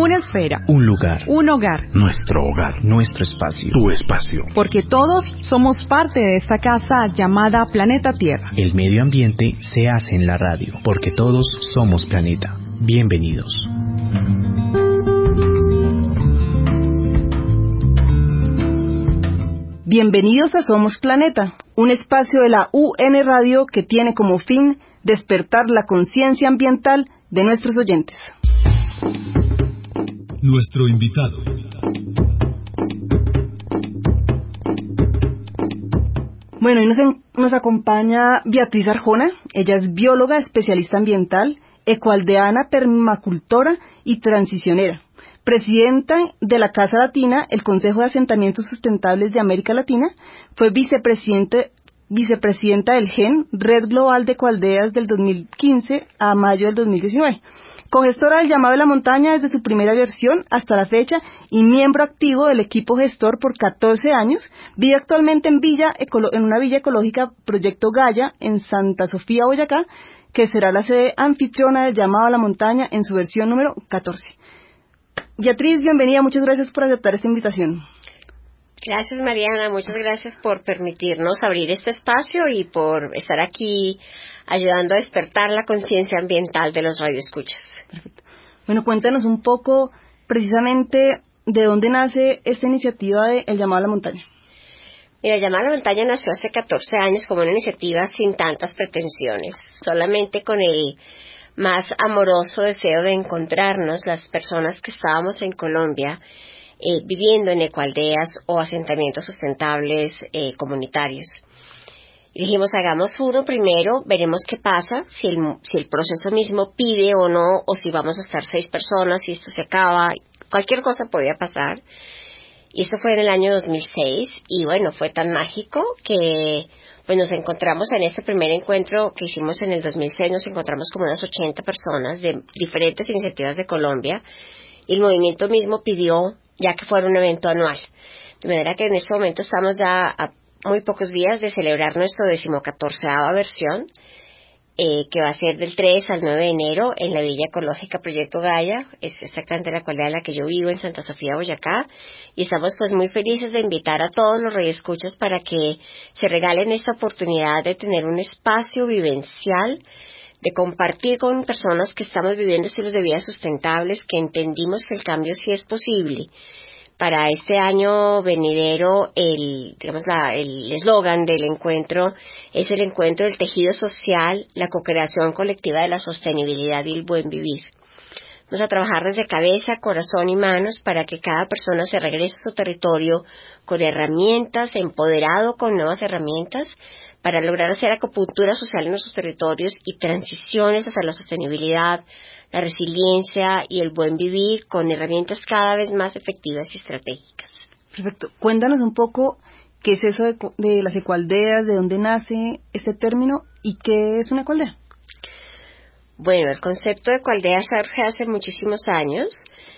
Una esfera. Un lugar. Un hogar. Nuestro hogar. Nuestro espacio. Tu espacio. Porque todos somos parte de esta casa llamada Planeta Tierra. El medio ambiente se hace en la radio. Porque todos somos planeta. Bienvenidos. Bienvenidos a Somos Planeta, un espacio de la UN Radio que tiene como fin despertar la conciencia ambiental de nuestros oyentes. Nuestro invitado. Bueno, hoy nos acompaña Beatriz Arjona. Ella es bióloga, especialista ambiental, ecoaldeana, permacultora y transicionera. Presidenta de la Casa Latina, el Consejo de Asentamientos Sustentables de América Latina, fue vicepresidenta del GEN, Red Global de Ecoaldeas del 2015 a mayo del 2019. Cogestora del Llamado de la Montaña desde su primera versión hasta la fecha y miembro activo del equipo gestor por 14 años, vive actualmente en una villa ecológica Proyecto Gaia en Santa Sofía, Boyacá, que será la sede anfitriona del Llamado a la Montaña en su versión número 14. Beatriz, bienvenida, muchas gracias por aceptar esta invitación. Gracias, Mariana, muchas gracias por permitirnos abrir este espacio y por estar aquí ayudando a despertar la conciencia ambiental de los radioescuchas. Perfecto. Bueno, cuéntanos un poco precisamente de dónde nace esta iniciativa de El Llamado a la Montaña. Mira, El Llamado a la Montaña nació hace 14 años como una iniciativa sin tantas pretensiones, solamente con el más amoroso deseo de encontrarnos las personas que estábamos en Colombia viviendo en ecoaldeas o asentamientos sustentables comunitarios. Y dijimos, hagamos uno primero, veremos qué pasa, si el proceso mismo pide o no, o si vamos a estar 6 personas, si esto se acaba, cualquier cosa podía pasar. Y esto fue en el año 2006, y bueno, fue tan mágico que pues nos encontramos en este primer encuentro que hicimos en el 2006, nos encontramos como unas 80 personas de diferentes iniciativas de Colombia, y el movimiento mismo pidió ya que fuera un evento anual. De manera que en este momento estamos ya a muy pocos días de celebrar nuestro 14ª versión, que va a ser del 3 al 9 de enero en la Villa Ecológica Proyecto Gaia, es exactamente la cualidad en la que yo vivo, en Santa Sofía, Boyacá, y estamos pues muy felices de invitar a todos los radioescuchas para que se regalen esta oportunidad de tener un espacio vivencial, de compartir con personas que estamos viviendo estilos de vida sustentables, que entendimos que el cambio sí es posible. Para este año venidero, el eslogan del encuentro es el encuentro del tejido social, la co-creación colectiva de la sostenibilidad y el buen vivir. Vamos a trabajar desde cabeza, corazón y manos para que cada persona se regrese a su territorio con herramientas, empoderado con nuevas herramientas, para lograr hacer acupuntura social en nuestros territorios y transiciones hacia la sostenibilidad, la resiliencia y el buen vivir con herramientas cada vez más efectivas y estratégicas. Perfecto. Cuéntanos un poco qué es eso de las ecoaldeas, de dónde nace este término y qué es una ecoaldea. Bueno, el concepto de ecoaldea surge hace muchísimos años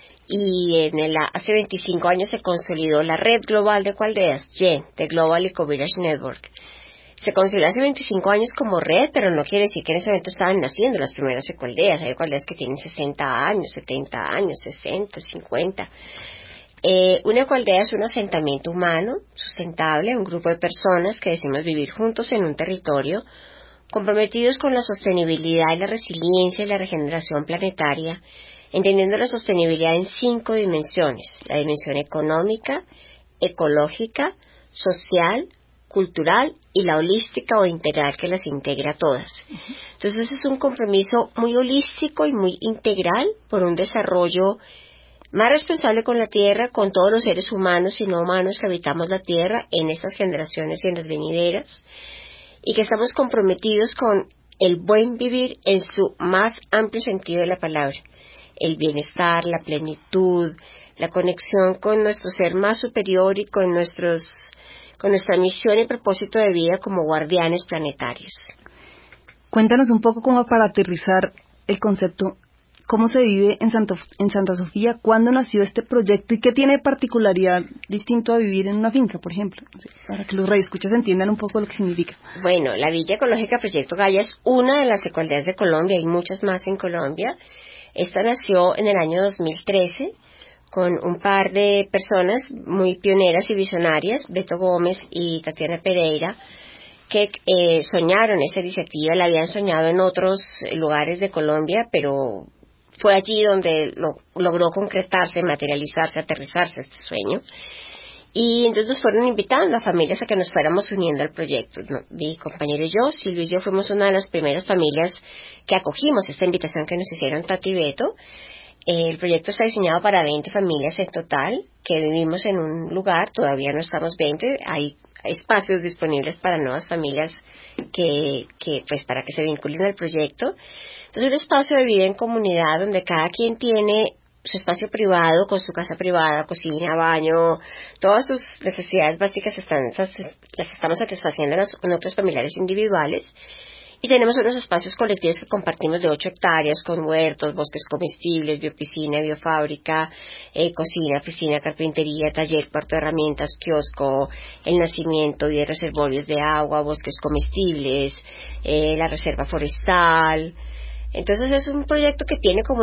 y hace 25 años se consolidó la Red Global de Ecoaldeas, GEN, The Global Eco Village Network. Se consolidó hace 25 años como red, pero no quiere decir que en ese momento estaban naciendo las primeras ecoaldeas. Hay ecoaldeas que tienen 60 años, 70 años, 60, 50. Una ecoaldea es un asentamiento humano sustentable, un grupo de personas que decimos vivir juntos en un territorio, comprometidos con la sostenibilidad y la resiliencia y la regeneración planetaria, entendiendo la sostenibilidad en 5 dimensiones: la dimensión económica, ecológica, social, cultural y la holística o integral, que las integra todas. Entonces es un compromiso muy holístico y muy integral por un desarrollo más responsable con la tierra, con todos los seres humanos y no humanos que habitamos la tierra en estas generaciones y en las venideras, y que estamos comprometidos con el buen vivir en su más amplio sentido de la palabra: el bienestar, la plenitud, la conexión con nuestro ser más superior y con nuestra misión y propósito de vida como guardianes planetarios. Cuéntanos un poco cómo, para aterrizar el concepto, cómo se vive en Santa Sofía, cuándo nació este proyecto y qué tiene particularidad distinto a vivir en una finca, por ejemplo, para que los radioescuchas entiendan un poco lo que significa. Bueno, la Villa Ecológica Proyecto Gaia es una de las ecoaldeas de Colombia, hay muchas más en Colombia. Esta nació en el año 2013 con un par de personas muy pioneras y visionarias, Beto Gómez y Tatiana Pereira, que soñaron esa iniciativa, la habían soñado en otros lugares de Colombia, pero fue allí donde logró concretarse, materializarse, aterrizarse este sueño. Y entonces nos fueron invitando a familias a que nos fuéramos uniendo al proyecto. Mi compañero y yo, Silvio y yo, fuimos una de las primeras familias que acogimos esta invitación que nos hicieron Tati y Beto. El proyecto está diseñado para 20 familias en total, que vivimos en un lugar, todavía no estamos 20, hay espacios disponibles para nuevas familias que pues para que se vinculen al proyecto. Entonces, un espacio de vida en comunidad donde cada quien tiene su espacio privado, con su casa privada, cocina, baño, todas sus necesidades básicas las estamos satisfaciendo en otros familiares individuales. Y tenemos unos espacios colectivos que compartimos de 8 hectáreas con huertos, bosques comestibles, biopiscina, biofábrica, cocina, oficina, carpintería, taller, cuarto de herramientas, kiosco, el nacimiento de reservorios de agua, bosques comestibles, la reserva forestal. Entonces es un proyecto que tiene como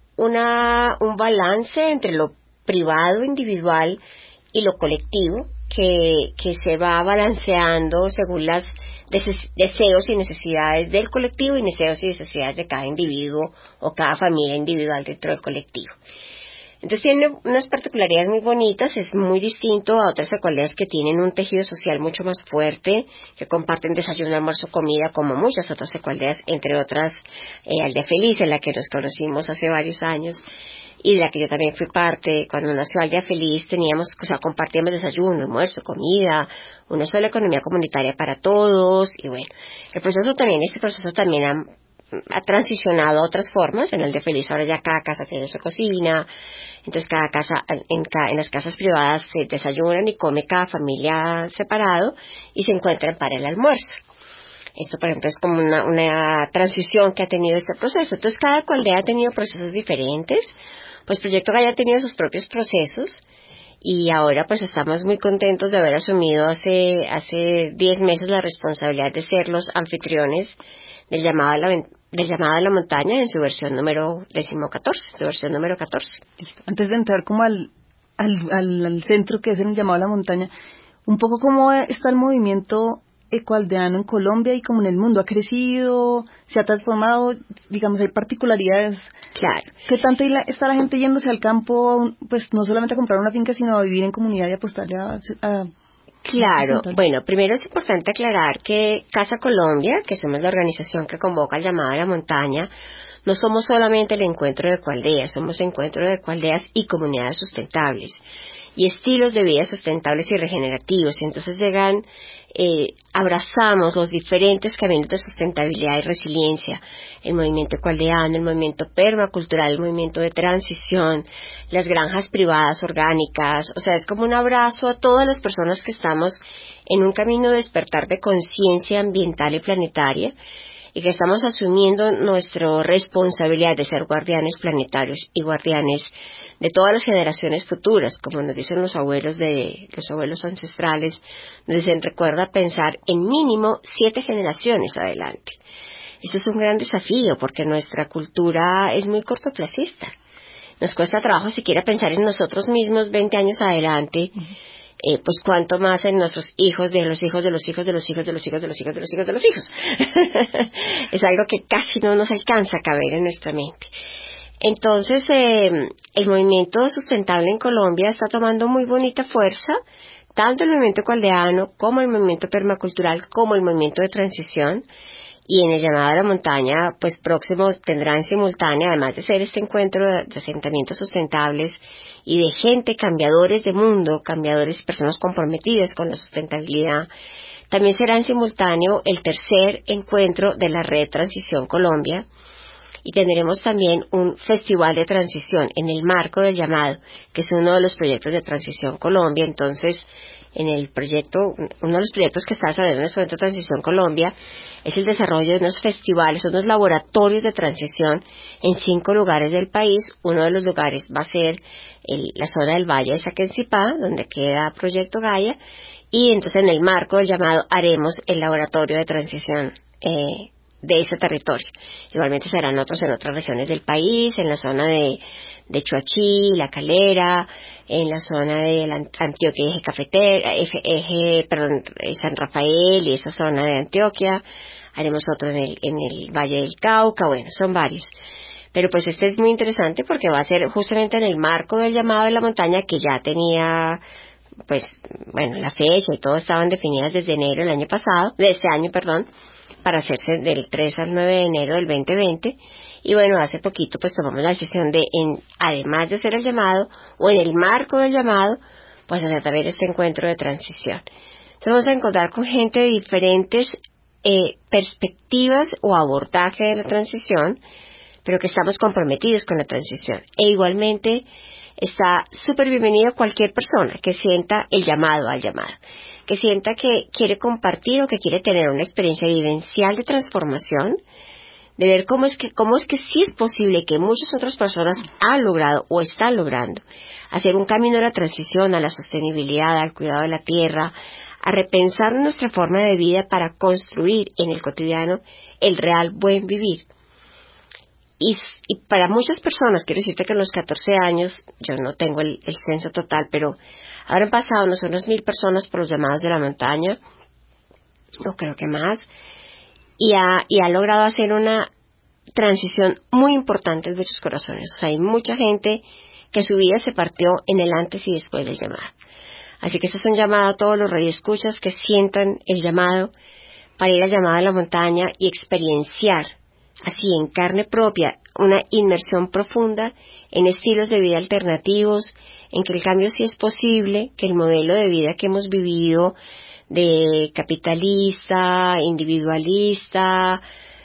un balance entre lo privado, individual y lo colectivo que se va balanceando según las deseos y necesidades del colectivo y deseos y necesidades de cada individuo o cada familia individual dentro del colectivo. Entonces tiene unas particularidades muy bonitas, es muy distinto a otras ecoaldeas que tienen un tejido social mucho más fuerte, que comparten desayuno, almuerzo, comida, como muchas otras ecoaldeas, entre otras Aldea Feliz, en la que nos conocimos hace varios años, y de la que yo también fui parte. Cuando nació Aldea Feliz compartíamos desayuno, almuerzo, comida, una sola economía comunitaria para todos, y bueno, este proceso también ha transicionado a otras formas. En Aldea Feliz ahora ya cada casa tiene su cocina, entonces cada casa, en las casas privadas se desayunan y come cada familia separado y se encuentran para el almuerzo. Esto, por ejemplo, es como una transición que ha tenido este proceso. Entonces cada aldea ha tenido procesos diferentes. Pues Proyecto Gaia ha tenido sus propios procesos y ahora pues estamos muy contentos de haber asumido hace 10 meses la responsabilidad de ser los anfitriones del llamado a la montaña en su versión número 14. Antes de entrar como al centro que es el llamado a la montaña, un poco cómo está el movimiento ecoaldeano en Colombia y como en el mundo, ¿ha crecido, se ha transformado? Digamos, hay particularidades. Claro. ¿Qué tanto está la gente yéndose al campo, pues no solamente a comprar una finca, sino a vivir en comunidad y apostarle a Claro, bueno, primero es importante aclarar que Casa Colombia, que somos la organización que convoca el llamado a la montaña, no somos solamente el encuentro de ecoaldeas, somos encuentro de ecoaldeas y comunidades sustentables y estilos de vida sustentables y regenerativos. Y entonces abrazamos los diferentes caminos de sustentabilidad y resiliencia, el movimiento ecoaldeano, el movimiento permacultural, el movimiento de transición, las granjas privadas orgánicas. O sea, es como un abrazo a todas las personas que estamos en un camino de despertar de conciencia ambiental y planetaria, y que estamos asumiendo nuestra responsabilidad de ser guardianes planetarios y guardianes de todas las generaciones futuras, como nos dicen los abuelos ancestrales, nos dicen, recuerda pensar en mínimo 7 generaciones adelante. Eso es un gran desafío porque nuestra cultura es muy cortoplacista. Nos cuesta trabajo siquiera pensar en nosotros mismos 20 años adelante. Pues cuánto más en nuestros hijos, de los hijos, de los hijos, de los hijos, de los hijos, de los hijos, de los hijos, de los hijos. Es algo que casi no nos alcanza a caber en nuestra mente. Entonces, el movimiento sustentable en Colombia está tomando muy bonita fuerza, tanto el movimiento ecoaldeano, como el movimiento permacultural, como el movimiento de transición. Y en el llamado a la montaña, pues próximo tendrán simultánea, además de ser este encuentro de asentamientos sustentables y de gente, cambiadores de mundo, personas comprometidas con la sustentabilidad, también será en simultáneo el tercer encuentro de la Red Transición Colombia, y tendremos también un festival de transición en el marco del llamado, que es uno de los proyectos de Transición Colombia. Entonces, en el proyecto, uno de los proyectos que está desarrollando en este momento Transición Colombia es el desarrollo de unos festivales, unos laboratorios de transición en 5 lugares del país. Uno de los lugares va a ser la zona del Valle de Saquencipá, donde queda Proyecto Gaia, y entonces en el marco del llamado haremos el laboratorio de transición de ese territorio. Igualmente serán otros en otras regiones del país, en la zona de Chuachi, La Calera, en la zona de la Antioquia, eje cafetera, San Rafael y esa zona de Antioquia. Haremos otro en el Valle del Cauca, bueno, son varios. Pero pues este es muy interesante porque va a ser justamente en el marco del llamado de la montaña, que ya tenía, pues, bueno, la fecha y todo estaban definidas desde enero de este año, para hacerse del 3 al 9 de enero del 2020. Y bueno, hace poquito pues tomamos la decisión de, además de hacer el llamado, o en el marco del llamado, pues hacer también este encuentro de transición. Entonces vamos a encontrar con gente de diferentes perspectivas o abordaje de la transición, pero que estamos comprometidos con la transición. E igualmente está súper bienvenido cualquier persona que sienta el llamado al llamado, que sienta que quiere compartir o que quiere tener una experiencia vivencial de transformación, de ver cómo es que sí es posible que muchas otras personas han logrado o están logrando hacer un camino de la transición a la sostenibilidad, al cuidado de la tierra, a repensar nuestra forma de vida para construir en el cotidiano el real buen vivir. Y para muchas personas, quiero decirte que en los 14 años, yo no tengo el censo total, pero habrán pasado unas 1,000 personas por los llamados de la montaña, no creo que más, y ha logrado hacer una transición muy importante en muchos corazones. O sea, hay mucha gente que su vida se partió en el antes y después del llamado. Así que este es un llamado a todos los radioescuchas que sientan el llamado para ir al llamado de la montaña y experienciar así en carne propia una inmersión profunda en estilos de vida alternativos, en que el cambio sí es posible, que el modelo de vida que hemos vivido de capitalista, individualista,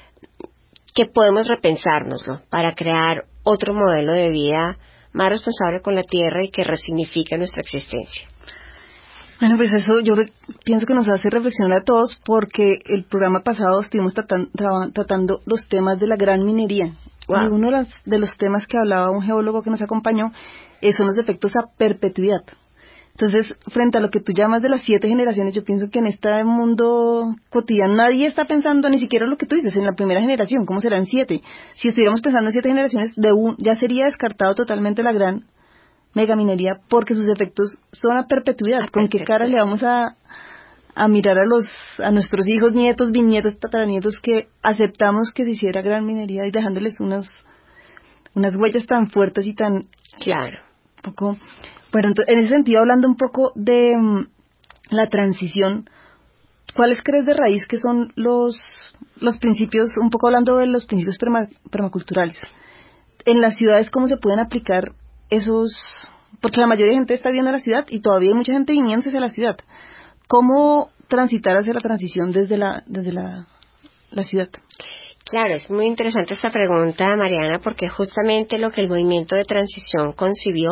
que podemos repensárnoslo para crear otro modelo de vida más responsable con la tierra y que resignifique nuestra existencia. Bueno, pues eso yo pienso que nos hace reflexionar a todos, porque el programa pasado estuvimos tratando los temas de la gran minería. Wow. Y uno de los temas que hablaba un geólogo que nos acompañó son los efectos a perpetuidad. Entonces, frente a lo que tú llamas de las 7 generaciones, yo pienso que en este mundo cotidiano nadie está pensando ni siquiera lo que tú dices, en la primera generación, ¿cómo serán 7? Si estuviéramos pensando en 7 generaciones, ya sería descartado totalmente la gran megaminería, porque sus efectos son a perpetuidad. ¿Con qué cara le vamos a mirar a nuestros hijos, nietos, bisnietos, tataranietos, que aceptamos que se hiciera gran minería y dejándoles unas huellas tan fuertes y tan... Claro. Poco... Bueno, entonces, en ese sentido, hablando un poco de la transición, ¿cuáles crees de raíz que son los principios, un poco hablando de los principios permaculturales? En las ciudades, ¿cómo se pueden aplicar esos? Porque la mayoría de gente está viendo la ciudad y todavía hay mucha gente viniéndose hacia la ciudad. ¿Cómo transitar hacia la transición desde la ciudad? Claro, es muy interesante esta pregunta, Mariana, porque justamente lo que el movimiento de transición concibió,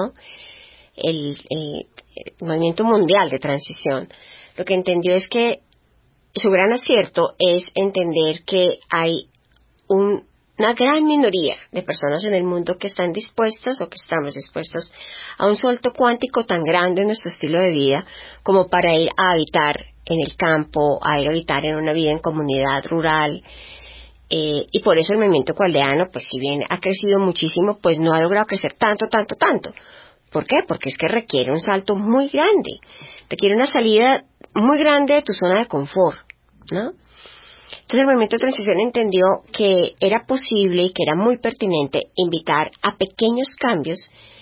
el movimiento mundial de transición, lo que entendió es que su gran acierto es entender que hay una gran minoría de personas en el mundo que están dispuestas o que estamos dispuestos a un salto cuántico tan grande en nuestro estilo de vida como para ir a habitar en el campo, a ir a habitar en una vida en comunidad rural. Y por eso el movimiento ecoaldeano, pues si bien ha crecido muchísimo, pues no ha logrado crecer tanto. ¿Por qué? Porque es que requiere un salto muy grande, requiere una salida muy grande de tu zona de confort, ¿no? Entonces el movimiento de transición entendió que era posible y que era muy pertinente invitar a pequeños cambios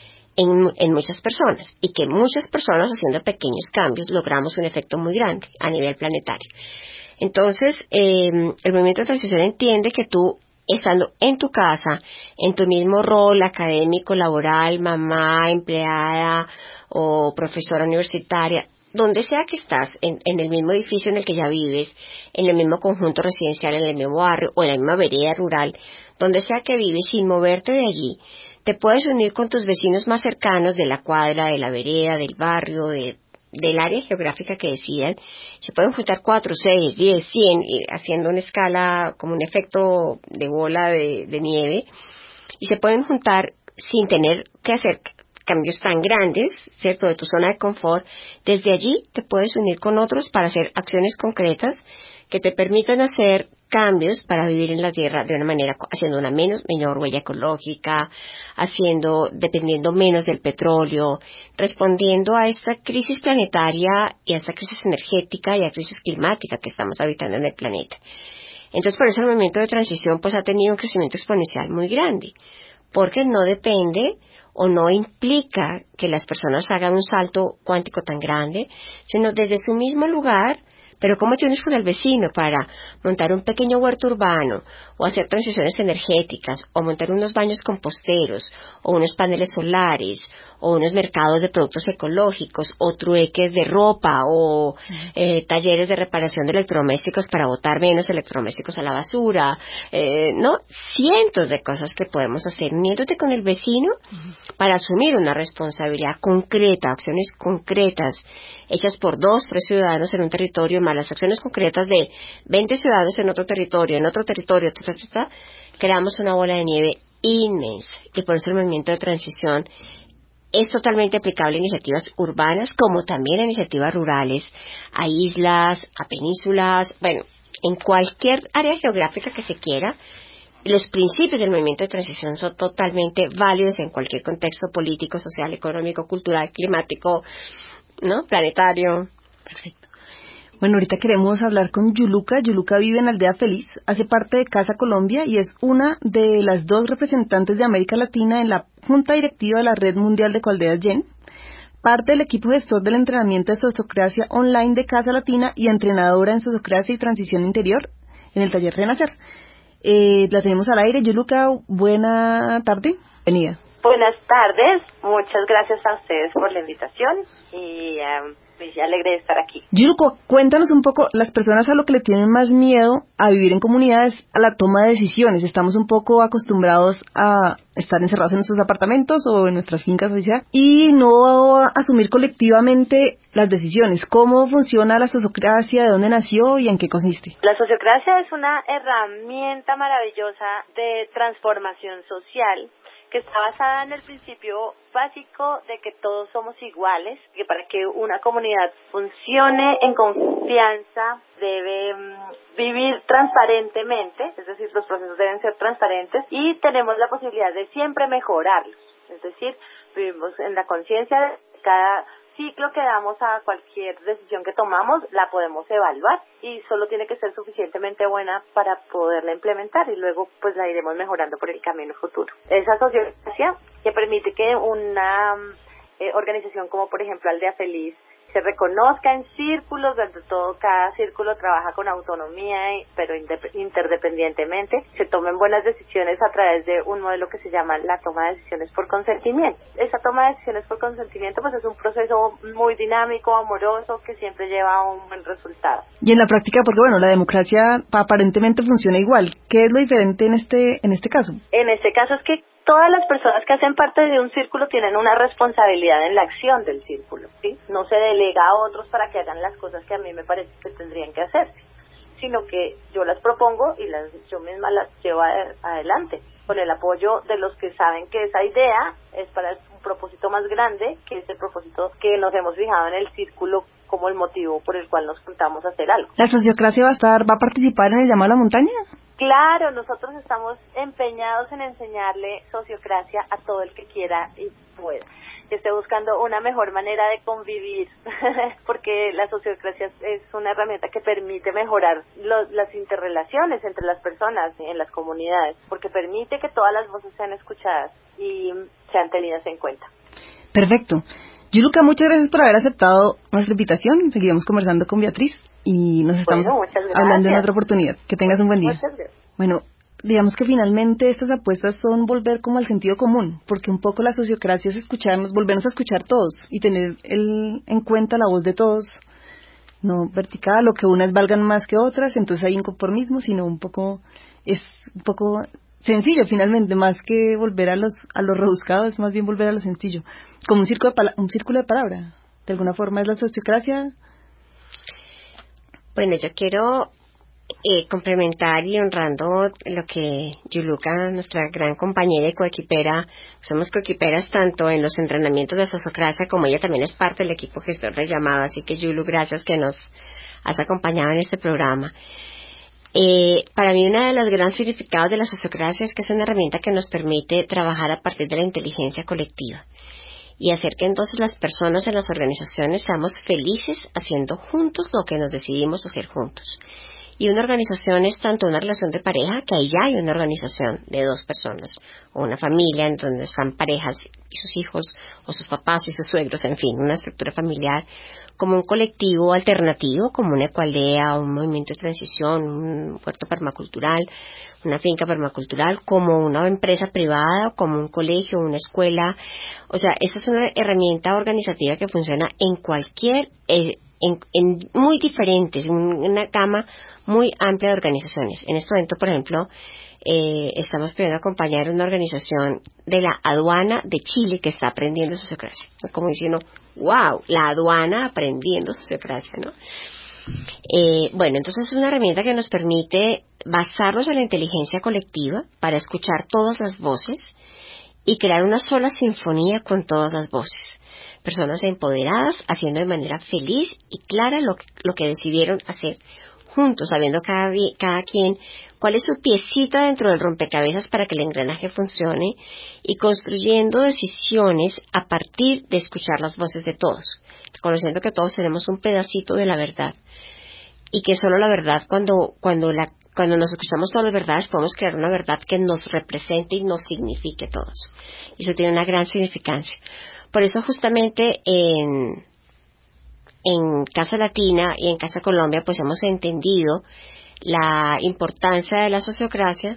en muchas personas, y que muchas personas haciendo pequeños cambios logramos un efecto muy grande a nivel planetario. Entonces, el movimiento de transición entiende que tú, estando en tu casa, en tu mismo rol académico, laboral, mamá, empleada o profesora universitaria, donde sea que estás, en el mismo edificio en el que ya vives, en el mismo conjunto residencial, en el mismo barrio o en la misma vereda rural, donde sea que vives, sin moverte de allí, te puedes unir con tus vecinos más cercanos de la cuadra, de la vereda, del barrio, del área geográfica que decidan. Se pueden juntar 4, 6, 10, 100, haciendo una escala como un efecto de bola de nieve, y se pueden juntar sin tener que hacer cambios tan grandes, ¿cierto?, de tu zona de confort. Desde allí te puedes unir con otros para hacer acciones concretas que te permitan hacer cambios para vivir en la Tierra de una manera, haciendo una menor huella ecológica, dependiendo menos del petróleo, respondiendo a esta crisis planetaria y a esta crisis energética y a la crisis climática que estamos habitando en el planeta. Entonces, por eso el movimiento de transición pues ha tenido un crecimiento exponencial muy grande, porque no depende o no implica que las personas hagan un salto cuántico tan grande, sino desde su mismo lugar, pero cómo te unes con el vecino para montar un pequeño huerto urbano, o hacer transiciones energéticas, o montar unos baños composteros, o unos paneles solares, o unos mercados de productos ecológicos, o trueques de ropa, o talleres de reparación de electrodomésticos para botar menos electrodomésticos a la basura, ¿no? Cientos de cosas que podemos hacer uniéndote con el vecino para asumir una responsabilidad concreta, acciones concretas hechas por 2, 3 ciudadanos en un territorio, más las acciones concretas de 20 ciudadanos en otro territorio, creamos una bola de nieve inmensa. Y por eso el movimiento de transición es totalmente aplicable a iniciativas urbanas como también a iniciativas rurales, a islas, a penínsulas, bueno, en cualquier área geográfica que se quiera. Los principios del movimiento de transición son totalmente válidos en cualquier contexto político, social, económico, cultural, climático, ¿no? Planetario. Perfecto. Bueno, ahorita queremos hablar con Yuluka. Yuluka vive en Aldea Feliz, hace parte de Casa Colombia y es una de las 2 representantes de América Latina en la Junta Directiva de la Red Mundial de Ecoaldeas YEN, parte del equipo gestor del entrenamiento de sociocracia online de Casa Latina y entrenadora en sociocracia y transición interior en el taller Renacer. La tenemos al aire. Yuluka, buena tarde. Bienvenida. Buenas tardes, muchas gracias a ustedes por la invitación y pues alegre de estar aquí. Yuluka, cuéntanos un poco, las personas a lo que le tienen más miedo a vivir en comunidades, a la toma de decisiones. Estamos un poco acostumbrados a estar encerrados en nuestros apartamentos o en nuestras fincas, y no asumir colectivamente las decisiones. ¿Cómo funciona la sociocracia? ¿De dónde nació y en qué consiste? La sociocracia es una herramienta maravillosa de transformación social que está basada en el principio básico de que todos somos iguales, que para que una comunidad funcione en confianza debe vivir transparentemente, es decir, los procesos deben ser transparentes y tenemos la posibilidad de siempre mejorarlos, es decir, vivimos en la conciencia de cada ciclo que damos a cualquier decisión que tomamos, la podemos evaluar y solo tiene que ser suficientemente buena para poderla implementar y luego pues la iremos mejorando por el camino futuro. Esa sociocracia que permite que una organización como por ejemplo Aldea Feliz se reconozca en círculos donde cada círculo trabaja con autonomía, pero interdependientemente, se tomen buenas decisiones a través de un modelo que se llama la toma de decisiones por consentimiento. Esa toma de decisiones por consentimiento pues es un proceso muy dinámico, amoroso, que siempre lleva a un buen resultado. Y en la práctica, porque bueno, la democracia aparentemente funciona igual. ¿Qué es lo diferente en este caso? En este caso es que todas las personas que hacen parte de un círculo tienen una responsabilidad en la acción del círculo, ¿sí? No se delega a otros para que hagan las cosas que a mí me parece que tendrían que hacer, sino que yo las propongo y yo misma las llevo adelante, con el apoyo de los que saben que esa idea es para un propósito más grande, que es el propósito que nos hemos fijado en el círculo como el motivo por el cual nos juntamos a hacer algo. ¿La sociocracia va a participar en el llamado a la montaña? Claro, nosotros estamos empeñados en enseñarle sociocracia a todo el que quiera y pueda, que esté buscando una mejor manera de convivir, porque la sociocracia es una herramienta que permite mejorar las interrelaciones entre las personas en las comunidades, porque permite que todas las voces sean escuchadas y sean tenidas en cuenta. Perfecto. Yuluka, muchas gracias por haber aceptado nuestra invitación. Seguiremos conversando con Beatriz y nos estamos hablando en otra oportunidad. Que tengas un buen día. Muchas gracias. Bueno, digamos que finalmente estas apuestas son volver como al sentido común, porque un poco la sociocracia es volvernos a escuchar todos y tener en cuenta la voz de todos, no vertical, o que unas valgan más que otras, entonces hay inconformismo, sino es un poco sencillo finalmente, más que volver a los rebuscados, es más bien volver a lo sencillo, como un círculo de palabra. De alguna forma es la sociocracia. Bueno, yo quiero complementar y honrando lo que Yuluka, nuestra gran compañera y coequipera, somos coequiperas tanto en los entrenamientos de sociocracia como ella también es parte del equipo gestor de llamado, así que Yulu, gracias que nos has acompañado en este programa. Para mí, uno de los grandes significados de la sociocracia es que es una herramienta que nos permite trabajar a partir de la inteligencia colectiva y hacer que entonces las personas en las organizaciones seamos felices haciendo juntos lo que nos decidimos hacer juntos. Y una organización es tanto una relación de pareja, que ahí ya hay una organización de dos personas, o una familia en donde están parejas y sus hijos, o sus papás y sus suegros, en fin, una estructura familiar, como un colectivo alternativo, como una ecoaldea, un movimiento de transición, un huerto permacultural, una finca permacultural, como una empresa privada, como un colegio, una escuela. O sea, esta es una herramienta organizativa que funciona en cualquier, en muy diferentes, en una gama muy amplia de organizaciones. En este momento, por ejemplo, estamos pidiendo acompañar a una organización de la aduana de Chile que está aprendiendo sociocracia. Como diciendo, wow, la aduana aprendiendo sociocracia, ¿no? Bueno, entonces es una herramienta que nos permite basarnos en la inteligencia colectiva para escuchar todas las voces y crear una sola sinfonía con todas las voces. Personas empoderadas haciendo de manera feliz y clara lo que decidieron hacer juntos, sabiendo cada quien cuál es su piecita dentro del rompecabezas para que el engranaje funcione y construyendo decisiones a partir de escuchar las voces de todos, reconociendo que todos tenemos un pedacito de la verdad y que solo la verdad, cuando nos escuchamos todas las verdades, podemos crear una verdad que nos represente y nos signifique a todos. Y eso tiene una gran significancia. Por eso justamente en Casa Latina y en Casa Colombia pues hemos entendido la importancia de la sociocracia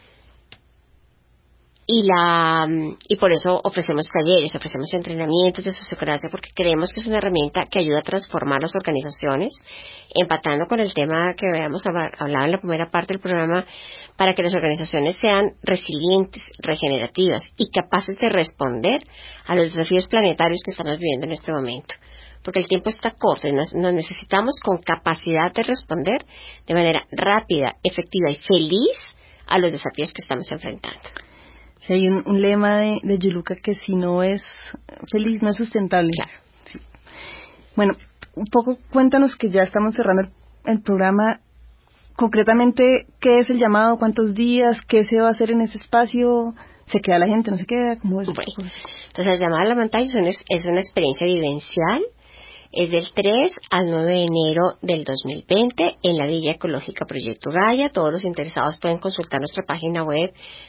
y por eso ofrecemos talleres, ofrecemos entrenamientos de sociocracia, porque creemos que es una herramienta que ayuda a transformar las organizaciones, empatando con el tema que habíamos hablado en la primera parte del programa, para que las organizaciones sean resilientes, regenerativas y capaces de responder a los desafíos planetarios que estamos viviendo en este momento. Porque el tiempo está corto y nos necesitamos con capacidad de responder de manera rápida, efectiva y feliz a los desafíos que estamos enfrentando. Sí, hay un lema de Yuluka que si no es feliz no es sustentable. Claro. Sí. Bueno, un poco cuéntanos, que ya estamos cerrando el programa. Concretamente, ¿qué es el llamado? ¿Cuántos días? ¿Qué se va a hacer en ese espacio? ¿Se queda la gente? ¿No se queda? ¿Cómo es? Bueno, entonces el llamado a la montaña es una experiencia vivencial. Es del 3 al 9 de enero del 2020 en la Villa Ecológica Proyecto Gaia. Todos los interesados pueden consultar nuestra página web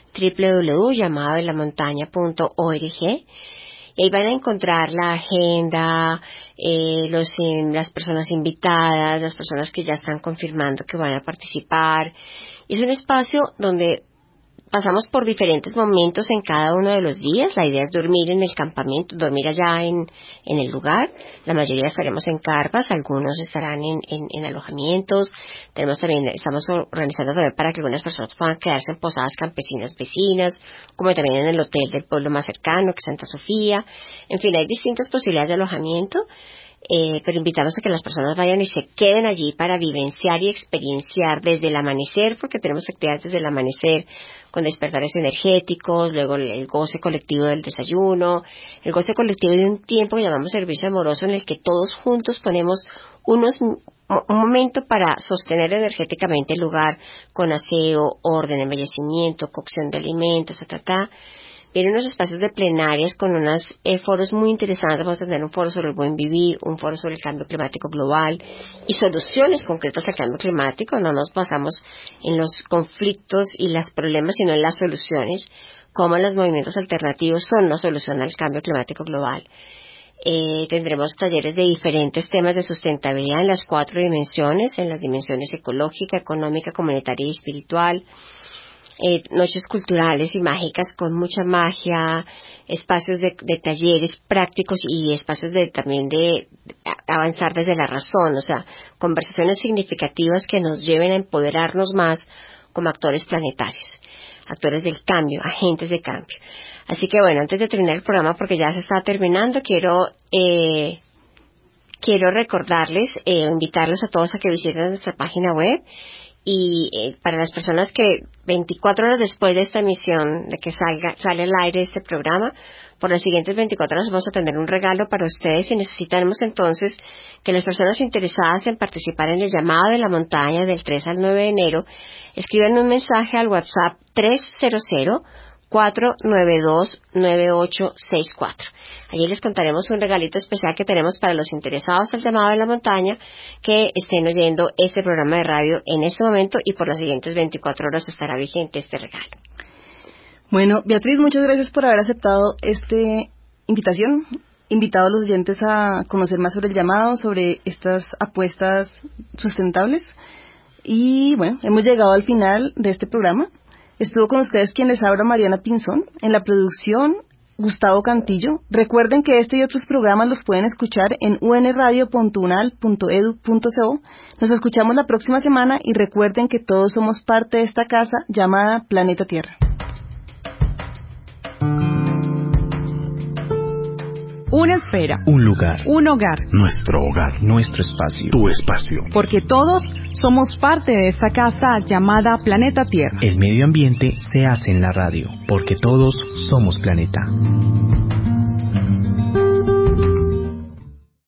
www.llamadodelamontaña.org y ahí van a encontrar la agenda, las personas invitadas, las personas que ya están confirmando que van a participar. Es un espacio donde pasamos por diferentes momentos en cada uno de los días. La idea es dormir en el campamento, dormir allá en el lugar. La mayoría estaremos en carpas, algunos estarán en alojamientos. Estamos organizando también para que algunas personas puedan quedarse en posadas campesinas vecinas, como también en el hotel del pueblo más cercano, que es Santa Sofía. En fin, hay distintas posibilidades de alojamiento. Pero invitamos a que las personas vayan y se queden allí para vivenciar y experienciar desde el amanecer, porque tenemos actividades desde el amanecer con despertares energéticos, luego el goce colectivo del desayuno, el goce colectivo de un tiempo que llamamos servicio amoroso, en el que todos juntos ponemos un momento para sostener energéticamente el lugar con aseo, orden, embellecimiento, cocción de alimentos, Vienen unos espacios de plenarias con unos foros muy interesantes. Vamos a tener un foro sobre el buen vivir, un foro sobre el cambio climático global y soluciones concretas al cambio climático. No nos basamos en los conflictos y los problemas, sino en las soluciones, cómo los movimientos alternativos son la solución al cambio climático global. Tendremos talleres de diferentes temas de sustentabilidad en las 4 dimensiones, en las dimensiones ecológica, económica, comunitaria y espiritual. Noches culturales y mágicas con mucha magia, espacios de talleres prácticos y espacios también de avanzar desde la razón, o sea, conversaciones significativas que nos lleven a empoderarnos más como actores planetarios, actores del cambio, agentes de cambio. Así que bueno, antes de terminar el programa, porque ya se está terminando, quiero recordarles, invitarlos a todos a que visiten nuestra página web, Y para las personas que 24 horas después de esta emisión, de que sale al aire este programa, por las siguientes 24 horas vamos a tener un regalo para ustedes y necesitamos entonces que las personas interesadas en participar en el llamado de la montaña del 3 al 9 de enero escriban un mensaje al WhatsApp 300-492-9864. Allí les contaremos un regalito especial que tenemos para los interesados al llamado de la montaña que estén oyendo este programa de radio en este momento, y por las siguientes 24 horas estará vigente este regalo. Bueno, Beatriz, muchas gracias por haber aceptado esta invitación, invitado a los oyentes a conocer más sobre el llamado, sobre estas apuestas sustentables. Y bueno, hemos llegado al final de este programa. Estuvo con ustedes quien les habla, Mariana Pinzón, en la producción Gustavo Cantillo. Recuerden que este y otros programas los pueden escuchar en unradio.unal.edu.co. Nos escuchamos la próxima semana y recuerden que todos somos parte de esta casa llamada Planeta Tierra. Una esfera, Un lugar, un hogar, Nuestro hogar, nuestro espacio, tu espacio. porque todos somos parte de esta casa llamada Planeta Tierra. El medio ambiente se hace en la radio, porque todos somos planeta.